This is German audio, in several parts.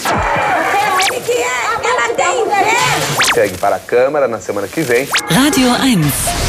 Segue para a Câmara na semana que vem. Radio 1.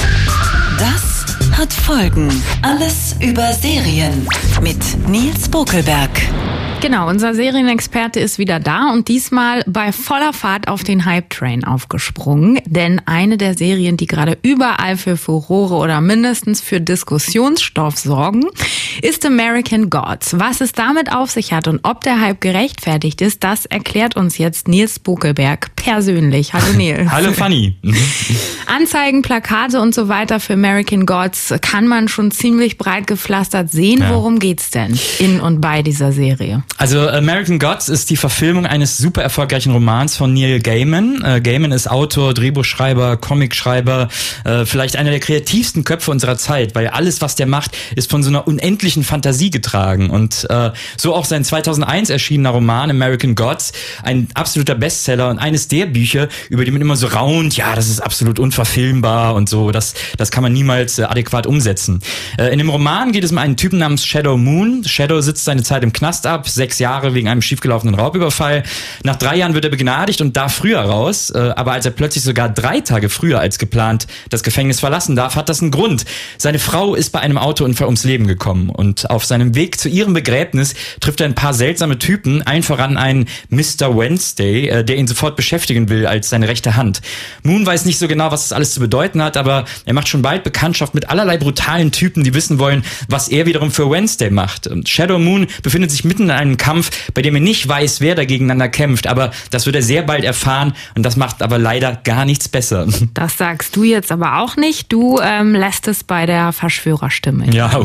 Das hat Folgen. Alles über Serien mit Nils Bokelberg. Genau, unser Serienexperte ist wieder da und diesmal bei voller Fahrt auf den Hype-Train aufgesprungen. Denn eine der Serien, die gerade überall für Furore oder mindestens für Diskussionsstoff sorgen, ist American Gods. Was es damit auf sich hat und ob der Hype gerechtfertigt ist, das erklärt uns jetzt Nils Bokelberg persönlich. Hallo Nils. Hallo Fanny. Anzeigen, Plakate und so weiter für American Gods kann man schon ziemlich breit gepflastert sehen. Ja. Worum geht's denn in und bei dieser Serie? Also American Gods ist die Verfilmung eines super erfolgreichen Romans von Neil Gaiman. Gaiman ist Autor, Drehbuchschreiber, Comicschreiber, vielleicht einer der kreativsten Köpfe unserer Zeit, weil alles, was der macht, ist von so einer unendlichen Fantasie getragen. Und so auch sein 2001 erschienener Roman American Gods, ein absoluter Bestseller und eines der Bücher, über die man immer so raunt, ja, das ist absolut unverfilmbar und so, das kann man niemals adäquat umsetzen. In dem Roman geht es um einen Typen namens Shadow Moon. Shadow sitzt seine Zeit im Knast ab, 6 Jahre wegen einem schiefgelaufenen Raubüberfall. Nach 3 Jahren wird er begnadigt und darf früher raus. Aber als er plötzlich sogar 3 Tage früher als geplant das Gefängnis verlassen darf, hat das einen Grund. Seine Frau ist bei einem Autounfall ums Leben gekommen. Und auf seinem Weg zu ihrem Begräbnis trifft er ein paar seltsame Typen, allen voran einen Mr. Wednesday, der ihn sofort beschäftigen will als seine rechte Hand. Moon weiß nicht so genau, was das alles zu bedeuten hat, aber er macht schon bald Bekanntschaft mit allerlei brutalen Typen, die wissen wollen, was er wiederum für Wednesday macht. Und Shadow Moon befindet sich mitten in einem Kampf, bei dem er nicht weiß, wer da gegeneinander kämpft, aber das wird er sehr bald erfahren und das macht aber leider gar nichts besser. Das sagst du jetzt aber auch nicht, du lässt es bei der Verschwörerstimme. Ja,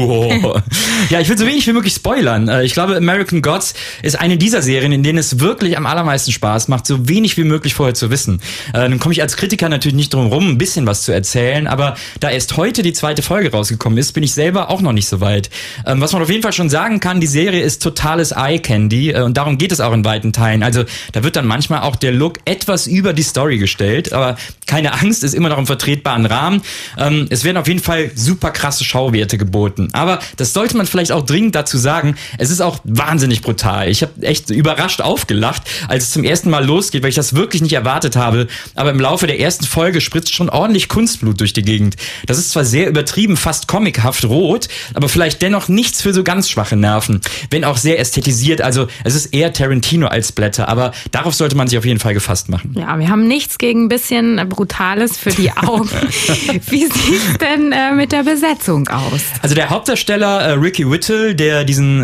ja, ich will so wenig wie möglich spoilern. Ich glaube, American Gods ist eine dieser Serien, in denen es wirklich am allermeisten Spaß macht, so wenig wie möglich vorher zu wissen. Nun komme ich als Kritiker natürlich nicht drum rum, ein bisschen was zu erzählen, aber da erst heute die 2. Folge rausgekommen ist, bin ich selber auch noch nicht so weit. Was man auf jeden Fall schon sagen kann, die Serie ist totales Eye-Candy und darum geht es auch in weiten Teilen. Also da wird dann manchmal auch der Look etwas über die Story gestellt, aber keine Angst, ist immer noch im vertretbaren Rahmen. Es werden auf jeden Fall super krasse Schauwerte geboten, aber das sollte man vielleicht auch dringend dazu sagen, es ist auch wahnsinnig brutal. Ich habe echt überrascht aufgelacht, als es zum ersten Mal losgeht, weil ich das wirklich nicht erwartet habe, aber im Laufe der ersten Folge spritzt schon ordentlich Kunstblut durch die Gegend. Das ist zwar sehr übertrieben, fast comichaft rot, aber vielleicht dennoch nichts für so ganz schwache Nerven, wenn auch sehr ästhetisiert, also es ist eher Tarantino als Splatter, aber darauf sollte man sich auf jeden Fall gefasst machen. Ja, wir haben nichts gegen ein bisschen Brutales für die Augen. Wie sieht's denn mit der Besetzung aus? Also der Hauptdarsteller Ricky Whittle, der diesen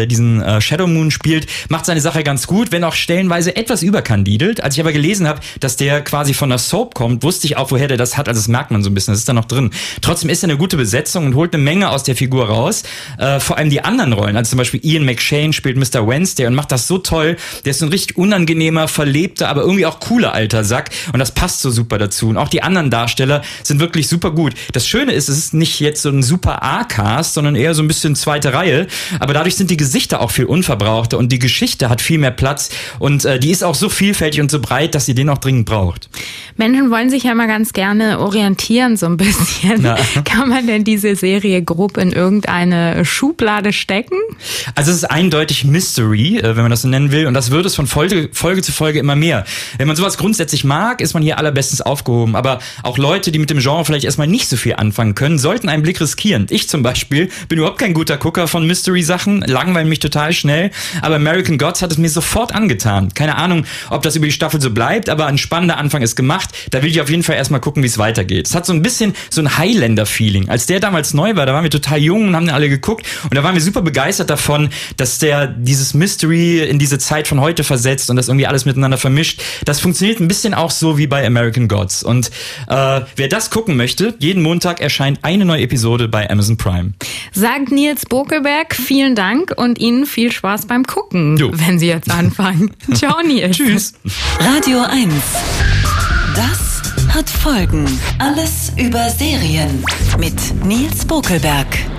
Shadow Moon spielt, macht seine Sache ganz gut, wenn auch stellenweise etwas überkandidelt. Als ich aber gelesen habe, dass der quasi von der Soap kommt, wusste ich auch, woher der das hat, also das merkt man so ein bisschen, das ist da noch drin. Trotzdem ist er eine gute Besetzung und holt eine Menge aus der Figur raus. Vor allem die anderen Rollen, also zum Beispiel Ian McShane spielt Mr. Wednesday und macht das so toll. Der ist so ein richtig unangenehmer, verlebter, aber irgendwie auch cooler alter Sack und das passt so super dazu. Und auch die anderen Darsteller sind wirklich super gut. Das Schöne ist, es ist nicht jetzt so ein super A-Cast, sondern eher so ein bisschen zweite Reihe, aber dadurch sind die Gesichter auch viel unverbrauchter und die Geschichte hat viel mehr Platz und die ist auch so vielfältig und so breit, dass sie den auch dringend braucht. Menschen wollen sich ja mal ganz gerne orientieren, so ein bisschen. Ja. Kann man denn diese Serie grob in irgendeine Schublade stecken? Also es ist eindeutig Mystery, wenn man das so nennen will, und das wird es von Folge zu Folge immer mehr. Wenn man sowas grundsätzlich mag, ist man hier allerbestens aufgehoben, aber auch Leute, die mit dem Genre vielleicht erstmal nicht so viel anfangen können, sollten einen Blick riskieren. Ich zum Beispiel bin überhaupt kein guter Gucker von Mystery-Sachen, langweilen mich total schnell, aber American Gods hat es mir sofort angetan. Keine Ahnung, ob das über die Staffel so bleibt, aber ein spannender Anfang ist gemacht. Da will ich auf jeden Fall erstmal gucken, wie es weitergeht. Es hat so ein bisschen so ein Highlander-Feeling. Als der damals neu war, da waren wir total jung und haben den alle geguckt und da waren wir super begeistert davon, dass der dieses Mystery in diese Zeit von heute versetzt und das irgendwie alles miteinander vermischt. Das funktioniert ein bisschen auch so wie bei American Gods. Und wer das gucken möchte, jeden Montag erscheint eine neue Episode bei Amazon Prime. Sagt Nils Bokelberg, vielen Dank und Ihnen viel Spaß beim Gucken, wenn Sie jetzt anfangen. Ciao, Nils. Tschüss. Radio 1. Das hat Folgen. Alles über Serien mit Nils Bokelberg.